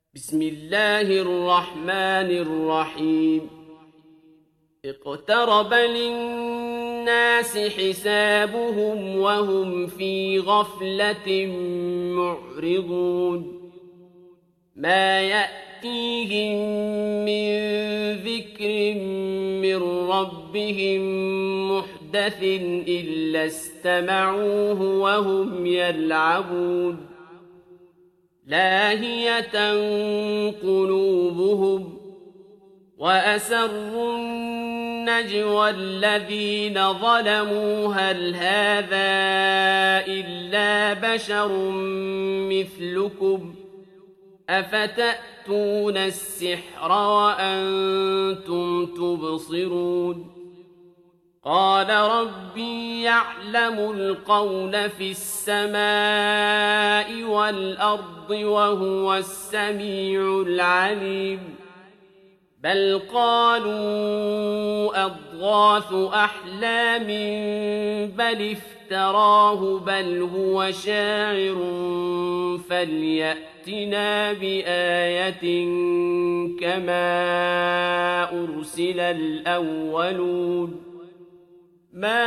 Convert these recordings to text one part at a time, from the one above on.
بسم الله الرحمن الرحيم اقترب للناس حسابهم وهم في غفلة معرضون ما يأتيهم من ذكر من ربهم محدث إلا استمعوه وهم يلعبون لاهية قلوبهم وأسروا النجوى الذين ظلموا هل هذا إلا بشر مثلكم أفتأتون السحر وأنتم تبصرون قال ربي يعلم القول في السماء والأرض وهو السميع العليم بل قالوا أضغاث أحلام بل افتراه بل هو شاعر فليأتنا بآية كما أرسل الأولون ما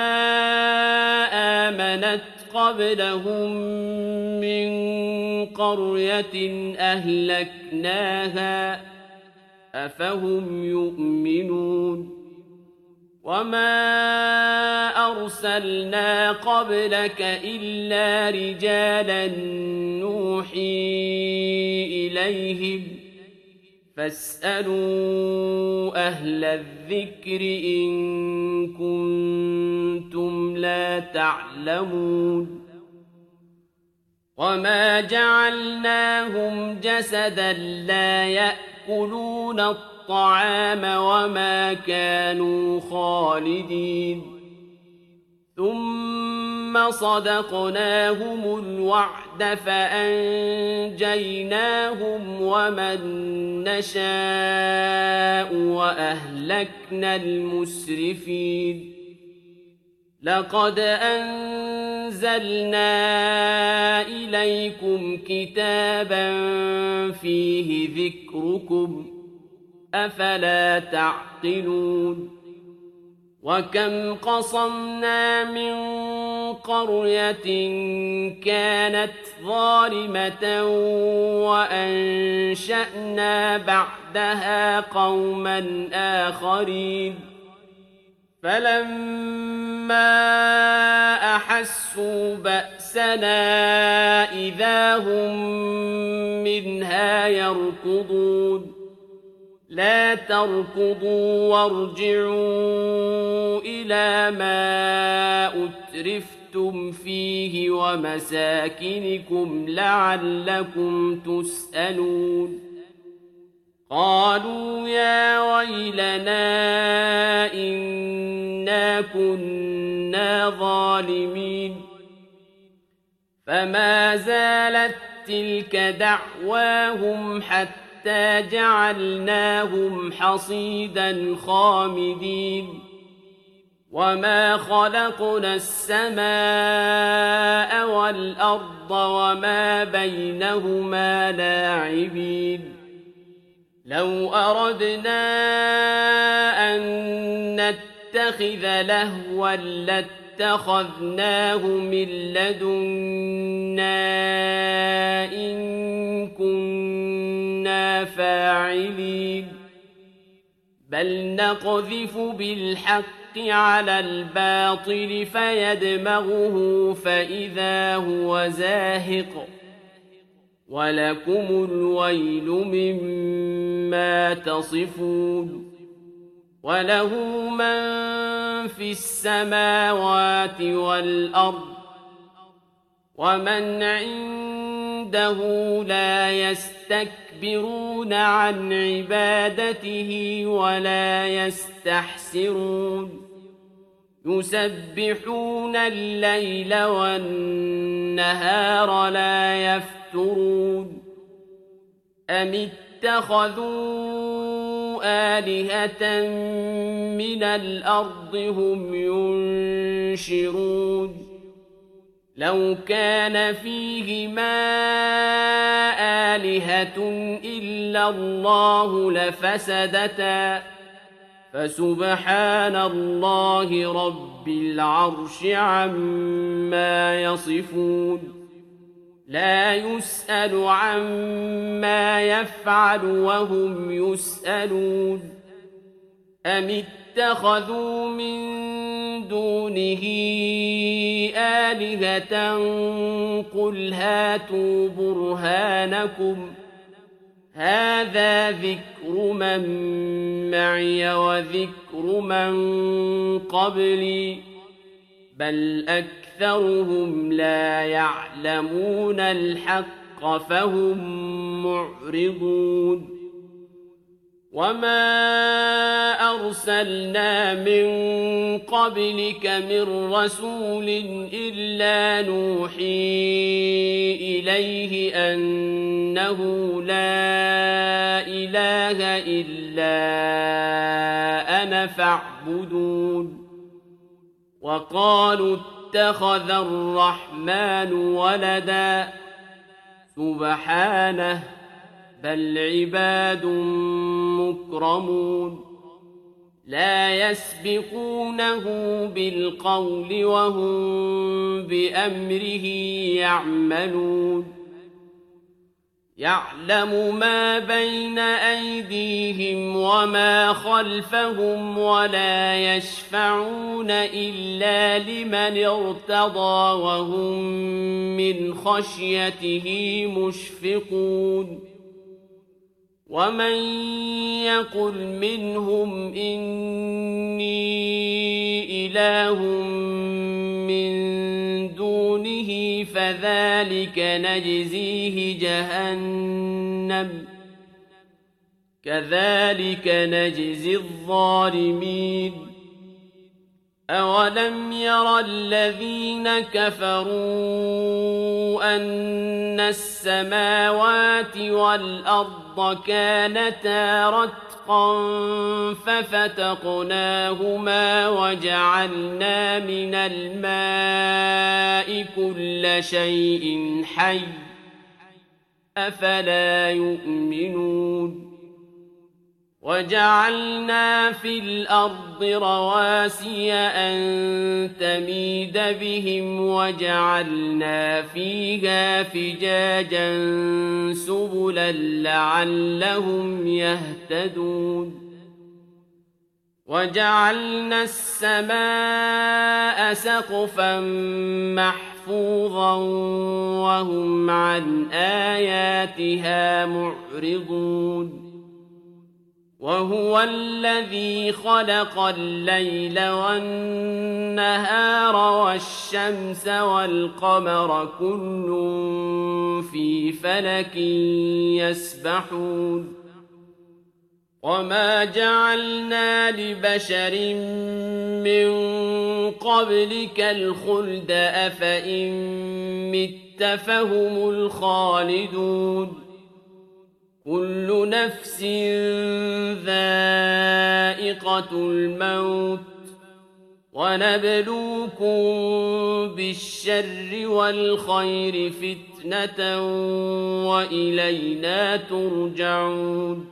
آمنت قبلهم من قرية أهلكناها أفهم يؤمنون وما أرسلنا قبلك إلا رجالا نوحي إليهم فاسألوا أهل الذكر إن كنتم لا تعلمون وما جعلناهم جسدا لا يأكلون الطعام وما كانوا خالدين ثم صدقناهم الوعد فأنجيناهم ومن نشاء وأهلكنا المسرفين لقد أنزلنا إليكم كتابا فيه ذكركم أفلا تعقلون وكم قصمنا من قرية كانت ظالمة وأنشأنا بعدها قوما آخرين فلما أحسوا بأسنا إذا هم منها يركضون لا تركضوا وارجعوا إلى ما أترفتم فيه ومساكنكم لعلكم تسألون قالوا يا ويلنا إنا كنا ظالمين فما زالت تلك دعواهم حتى جعلناهم حصيدا خامدين وما خلقنا السماء والأرض وما بينهما لاعبين لو أردنا أن نتخذ لهوا لاتخذناه من لدنا إن كنا فاعلين بل نقذف بالحق على الباطل فيدمغه فإذا هو زاهق ولكم الويل مما تصفون وله من في السماوات والأرض ومن عنده لا يستكبرون عن عبادته ولا يستحسرون يسبحون الليل والنهار لا يفترون أم اتخذوا آلهة من الأرض هم ينشرون لو كان فيهما آلهة إلا الله لفسدتا فسبحان الله رب العرش عما يصفون لا يسأل عما يفعل وهم يسألون أم اتخذوا من دونه آلهة قل هاتوا برهانكم هذا ذكر من معي وذكر من قبلي بل أكثرهم لا يعلمون الحق فهم معرضون وما أرسلنا من قبلك من رسول إلا نوحي إليه أنه لا إله إلا أنا فاعبدون وقالوا اتخذ الرحمن ولدا سبحانه بل عباد مكرمون لا يسبقونه بالقول وهم بأمره يعملون يعلم ما بين أيديهم وما خلفهم ولا يشفعون إلا لمن ارتضى وهم من خشيته مشفقون ومن يقل منهم إني إله من دونه فذلك نجزيه جهنم كذلك نجزي الظالمين أولم ير الذين كفروا أن السماوات والأرض كانتا رتقا ففتقناهما وجعلنا من الماء كل شيء حي أفلا يؤمنون وجعلنا في الأرض رواسي أن تميد بهم وجعلنا فيها فجاجا سبلا لعلهم يهتدون وجعلنا السماء سقفا محفوظا وهم عن آياتها معرضون وهو الذي خلق الليل والنهار والشمس والقمر كل في فلك يسبحون وما جعلنا لبشر من قبلك الخلد أفإن مت فهم الخالدون كل نفس ذائقة الموت ونبلوكم بالشر والخير فتنة وإلينا ترجعون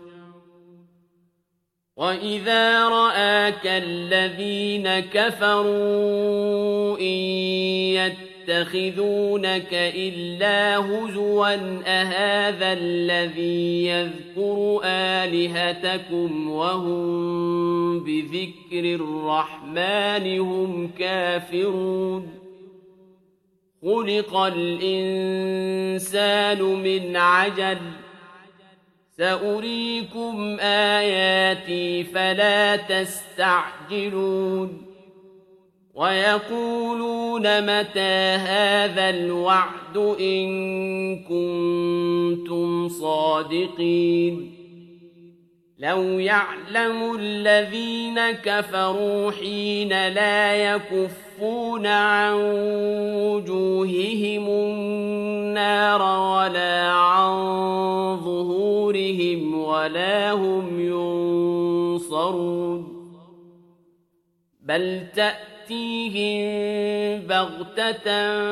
وإذا رآك الذين كفروا إن يتخذونك إلا هزوا أهذا الذي يذكر آلهتكم وهم بذكر الرحمن هم كافرون خلق الإنسان من عجل سأريكم آياتي فلا تستعجلون ويقولون متى هذا الوعد إن كنتم صادقين لو يعلم الذين كفروا حين لا يكفون عن وجوههم النار ولا عن ظهورهم ولا هم ينصرون بل تأتيهم تأتيهم بغتة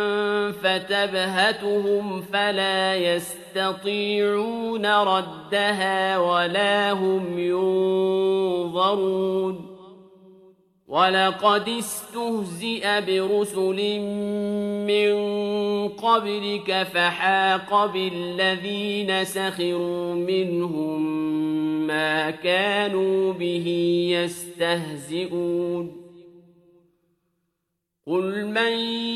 فتبهتهم فلا يستطيعون ردها ولا هم ينظرون ولقد استهزئ برسل من قبلك فحاق بالذين سخروا منهم ما كانوا به يستهزئون قل من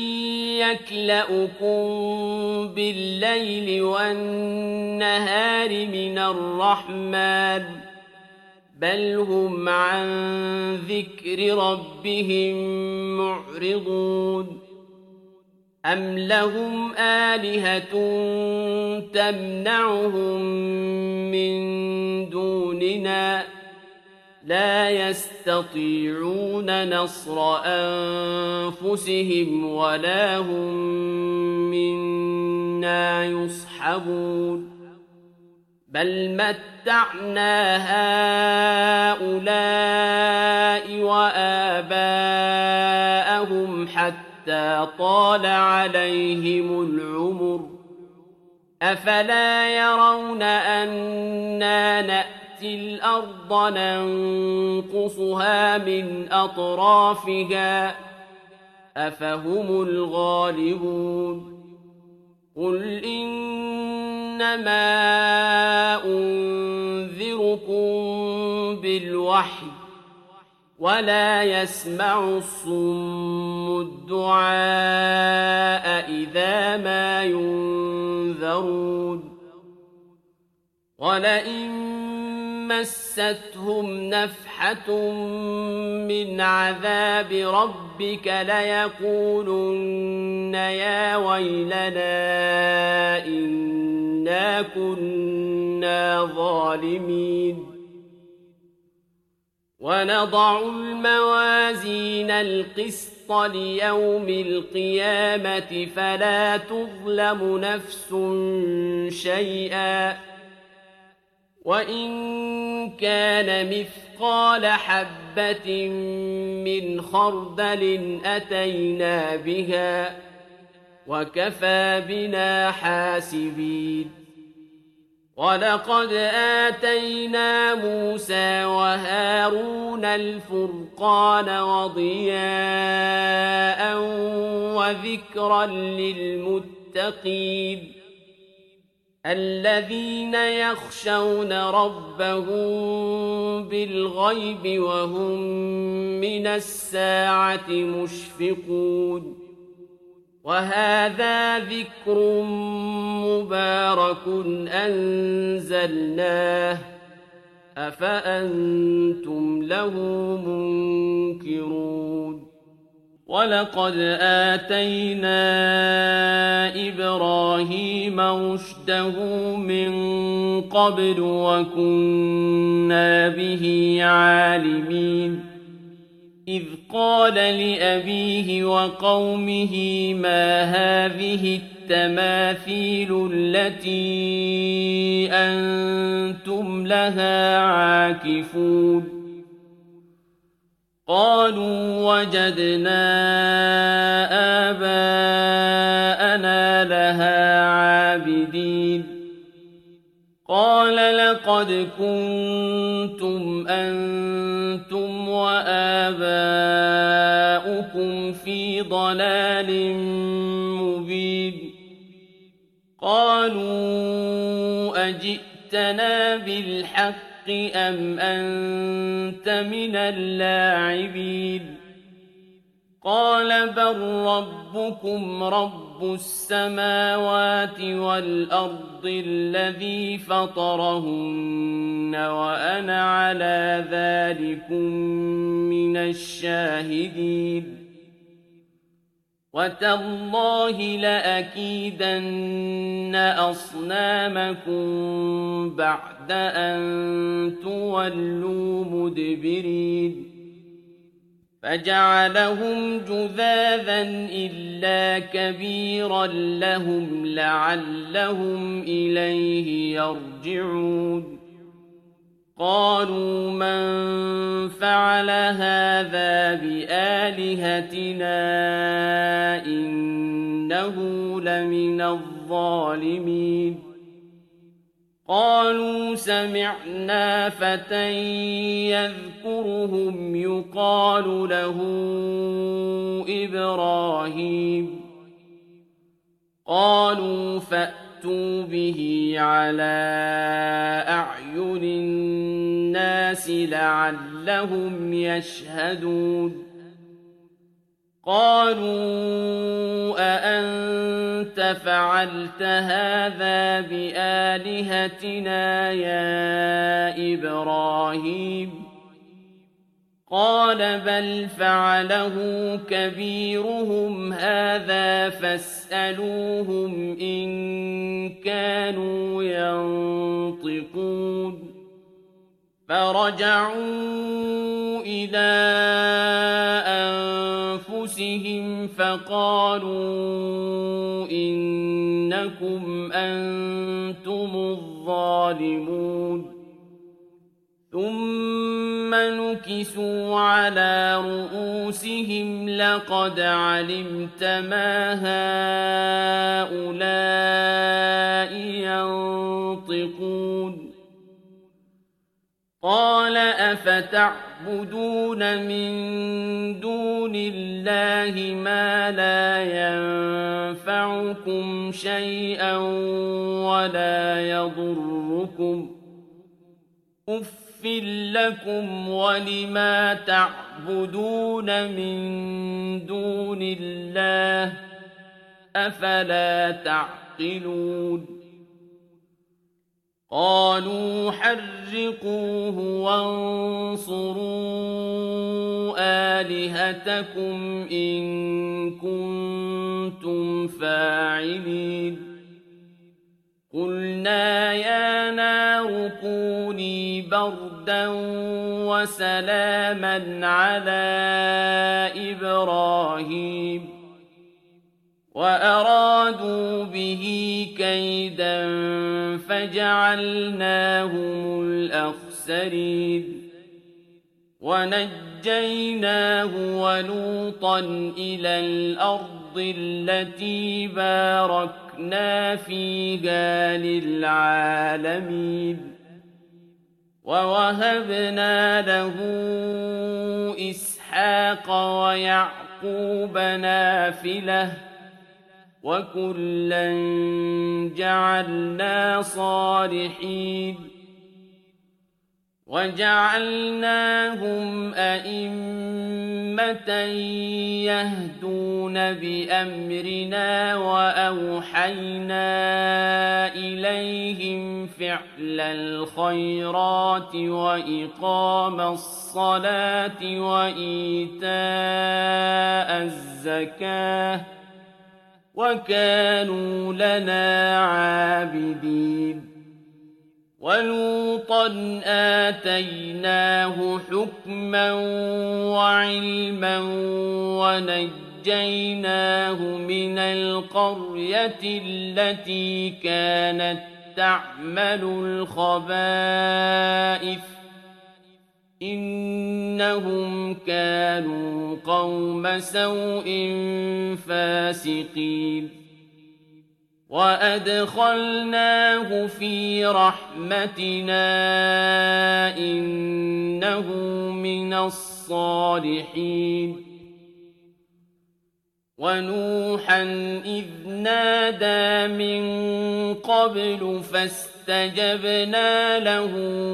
يكلؤكم بالليل والنهار من الرحمن بل هم عن ذكر ربهم معرضون أم لهم آلهة تمنعهم من دوننا لا يستطيعون نصر أنفسهم ولا هم منا يصحبون بل متعنا هؤلاء وآباءهم حتى طال عليهم العمر أفلا يرون أنا نأتي الأرض ننقصها من أطرافها أفهم الغالبون قل إنما أنذركم بالوحي ولا يسمع الصم الدعاء إذا ما ينذرون ولئن مستهم نفحة من عذاب ربك ليقولن يا ويلنا إنا كنا ظالمين ونضع الموازين القسط ليوم القيامة فلا تظلم نفس شيئا وإن كان مثقال حبة من خردل أتينا بها وكفى بنا حاسبين ولقد آتينا موسى وهارون الفرقان وضياء وذكرا للمتقين الذين يخشون ربهم بالغيب وهم من الساعة مشفقون وهذا ذكر مبارك أنزلناه أفأنتم له منكرون ولقد آتينا إبراهيم رشده من قبل وكنا به عالمين إذ قال لأبيه وقومه ما هذه التماثيل التي أنتم لها عاكفون قالوا وجدنا آباءنا لها عابدين قال لقد كنتم أنتم وآباؤكم في ضلال مبين قالوا أجئتنا بالحق أم أنت من اللاعبين قال بل ربكم رب السماوات والأرض الذي فطرهن وأنا على ذلكم من الشاهدين وتالله لأكيدن أصنامكم بعد أن تولوا مدبرين فجعلهم جذاذا إلا كبيرا لهم لعلهم إليه يرجعون قالوا من فعل هذا بآلهتنا إنه لمن الظالمين قالوا سمعنا فتى يذكرهم يقال له إبراهيم قالوا فأتوا به على أعين الناس لعلهم يشهدون قالوا أأنت فعلت هذا بآلهتنا يا إبراهيم قال بل فعله كبيرهم هذا فاسألوهم إن كانوا ينطقون فرجعوا إلى أنفسهم فقالوا إنكم أنتم الظالمون ثم نكسوا على رؤوسهم لقد علمت ما هؤلاء ينطقون قال أفتعبدون من دون الله ما لا ينفعكم شيئا ولا يضركم أُفٍّ لكم ولما تعبدون من دون الله أفلا تعقلون قالوا حرقوه وانصروا آلهتكم إن كنتم فاعلين قلنا يا نار كوني بردا وسلاما على إبراهيم وأرادوا به كيدا فجعلناهم الأخسرين ونجيناه ولوطا إلى الأرض التي باركنا فيها للعالمين ووهبنا له إسحاق ويعقوب نافلة وكلا جعلنا صالحين وجعلناهم أئمة يهدون بأمرنا وأوحينا إليهم فعل الخيرات وإقام الصلاة وإيتاء الزكاة وكانوا لنا عابدين ولوطا آتيناه حكما وعلما ونجيناه من القرية التي كانت تعمل الخبائث إنهم كانوا قوم سوء فاسقين وأدخلناه في رحمتنا إنه من الصالحين ونوحا إذ نادى من قبل فاستجبنا له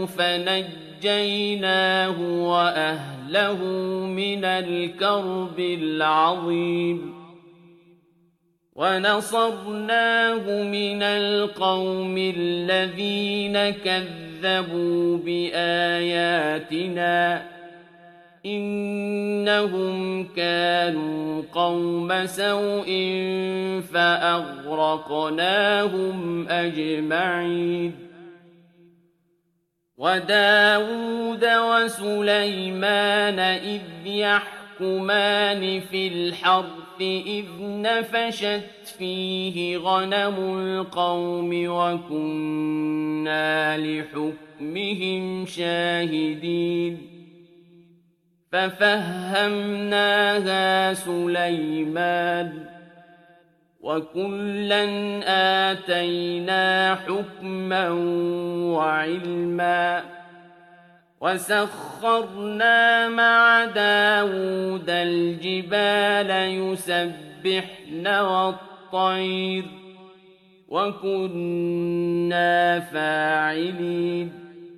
فنجيناه وأهله من الكرب العظيم ونصرناه من القوم الذين كذبوا بآياتنا إنهم كانوا قوم سوء فأغرقناهم أجمعين وداود وسليمان إذ يحكمون يحكمان في الحرث إذ نفشت فيه غنم القوم وكنا لحكمهم شاهدين ففهمناها سليمان وكلا آتينا حكما وعلما وسخرنا مع داود الجبال يسبحن والطير وكنا فاعلين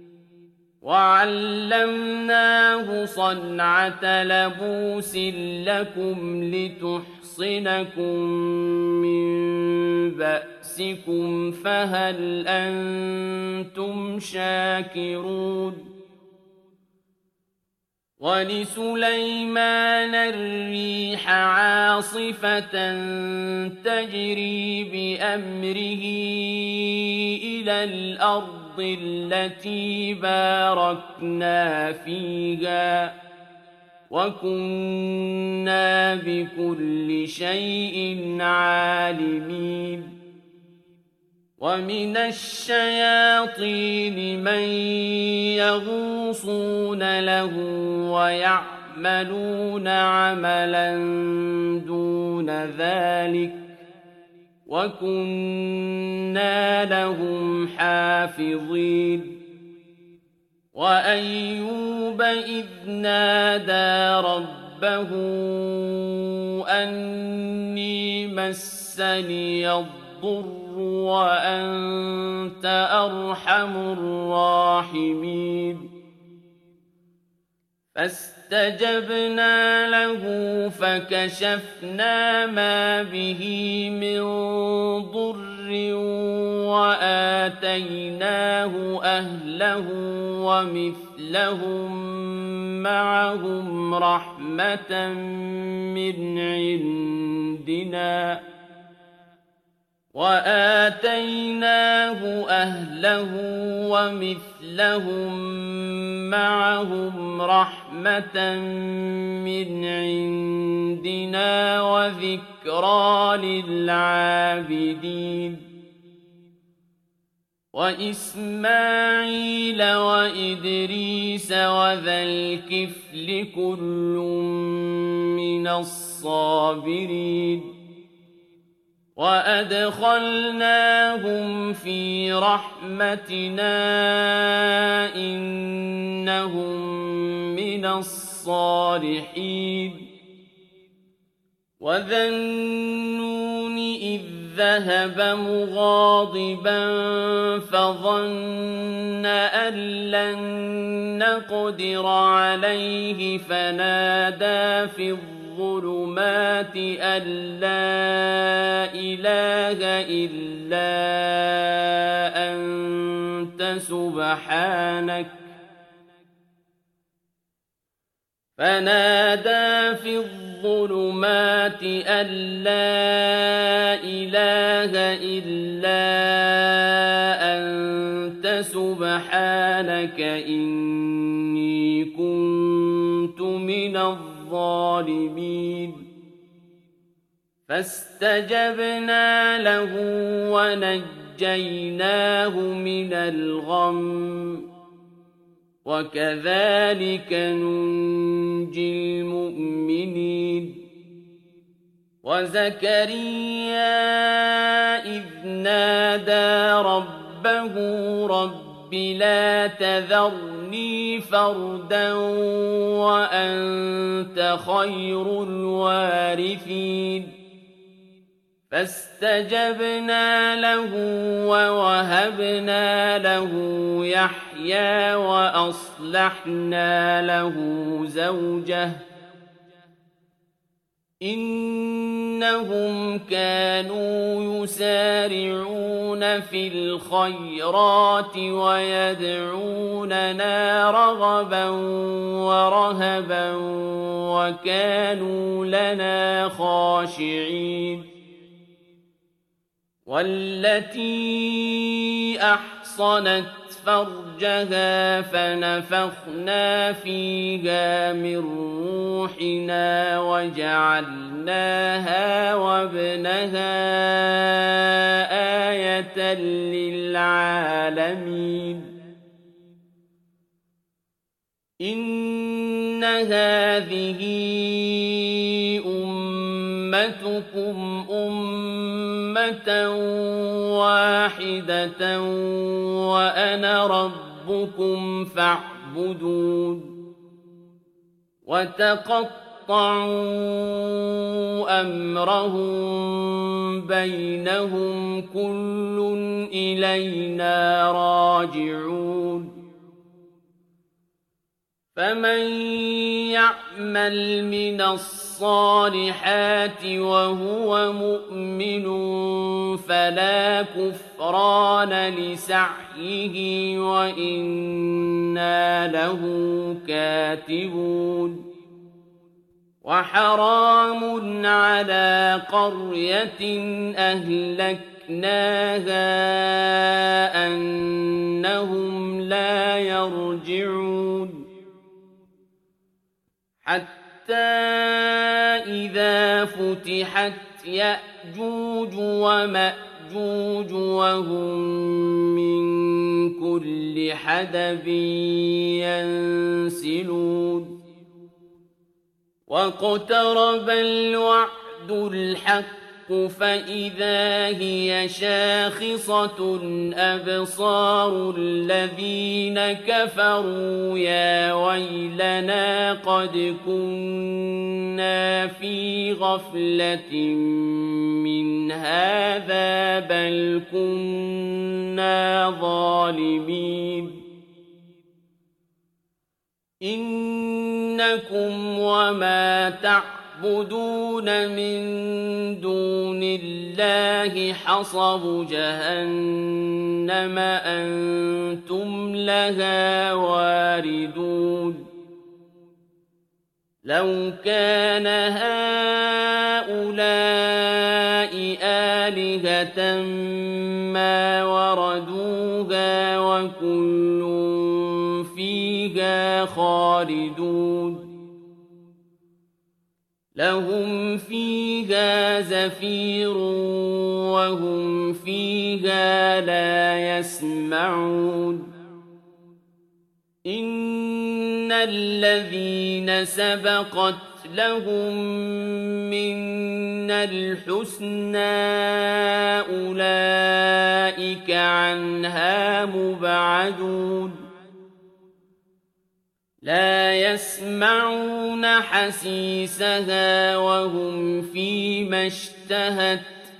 وعلمناه صنعة لبوس لكم لتحصنكم من بأسكم فهل أنتم شاكرون ولسليمان الريح عاصفة تجري بأمره إلى الأرض التي باركنا فيها وكنا بكل شيء عالمين ومن الشياطين من يغوصون له ويعملون عملا دون ذلك وكنا لهم حافظين وأيوب إذ نادى ربه أني مسني الضر وأنت أرحم الراحمين فاستجبنا له فكشفنا ما به من ضر وآتيناه أهله ومثلهم معهم رحمة من عندنا وآتيناه أهله ومثلهم معهم رحمة من عندنا وذكرى للعابدين وإسماعيل وإدريس وذا الكفل كل من الصابرين وأدخلناهم في رحمتنا إنهم من الصالحين وذا النون إذ ذهب مغاضبا فظن أن لن نقدر عليه فنادى في الظلمات أن لا إله إلا أنت سبحانك فنادى في الظلمات أن لا إله إلا أنت سبحانك إني كنت من الظالمين فاستجبنا له ونجيناه من الغم وكذلك ننجي المؤمنين وزكريا إذ نادى ربه رب لا تذرني فردا وأنت خير الوارثين فاستجبنا له ووهبنا له يحيى وأصلحنا له زوجه إنهم كانوا يسارعون في الخيرات ويدعوننا رغبا ورهبا وكانوا لنا خاشعين والتي أحصنت فرجها فنفخنا فيها من روحنا وجعلناها وابنها آية للعالمين إن هذه أمتكم أمة واحدة وأنا ربكم فاعبدون وتقطعوا أمرهم بينهم كل إلينا راجعون فمن يعمل من الصالحات وهو مؤمن فلا كفران لسعيه وإنا له كاتبون وحرام على قرية أهلكناها أنهم لا يرجعون حتى إذا فتحت يأجوج ومأجوج وهم من كل حدب ينسلون واقترب الوعد الحق فإذا هي شاخصة أبصار الذين كفروا يا ويلنا قد كنا في غفلة من هذا بل كنا ظالمين إنكم وما تعبدون من دون الله حصب جهنم أنتم لها واردون لو كان هؤلاء آلهة ما وردوها وكل فيها خالدون لهم فيها زفير وهم فيها لا يسمعون إن الذين سبقت لهم منا الحسنى أولئك عنها مبعدون لا يسمعون حسيسها وهم فيما اشتهت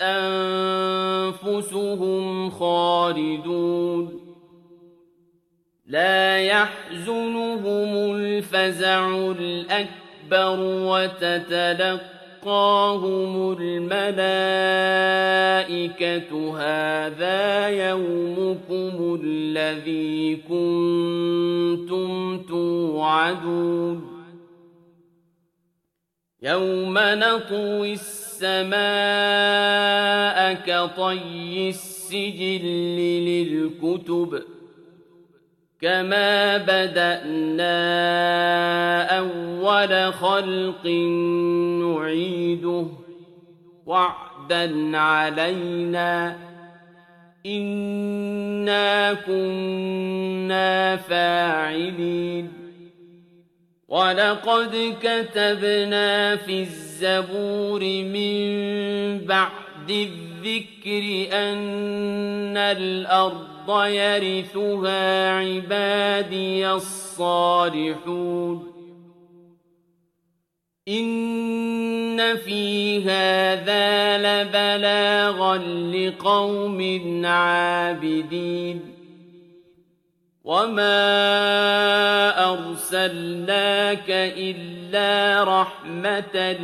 أنفسهم خالدون لا يحزنهم الفزع الأكبر وتتلقاهم الملائكة هذا يومكم الذي كنتم توعدون يوم نطوي السماء كطي السجل للكتب كما بدأنا أول خلق نعيده وعدا علينا إنا كنا فاعلين ولقد كتبنا في الزبور من بعد الذكر أن الأرض يرثها عبادي الصالحون إن في هذا لبلاغا لقوم عابدين وما أرسلناك إلا رحمة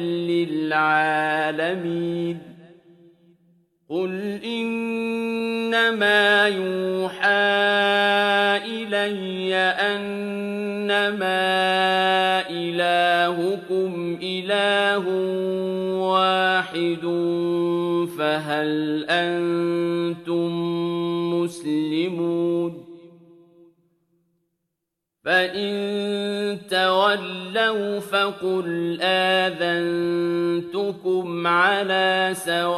للعالمين قل إنما يوحى إلي أنما إلهكم إله واحد فهل أنتم مسلمون فإن تولوا فقل آذنتكم على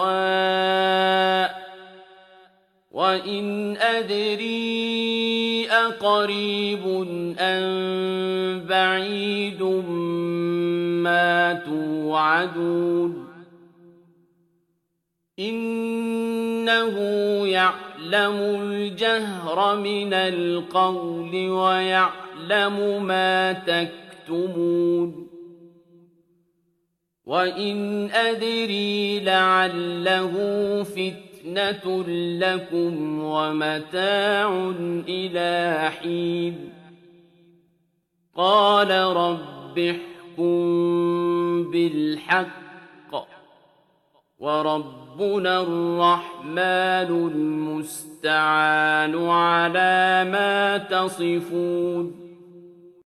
سواء وإن أدري أقريب أم بعيد ما توعدون إنه يعلم الجهر من القول ويعلم ما تكتمون وإن أدري لعله فتنة لكم ومتاع إلى حين قال رب احكم بالحق وربنا الرحمن المستعان على ما تصفون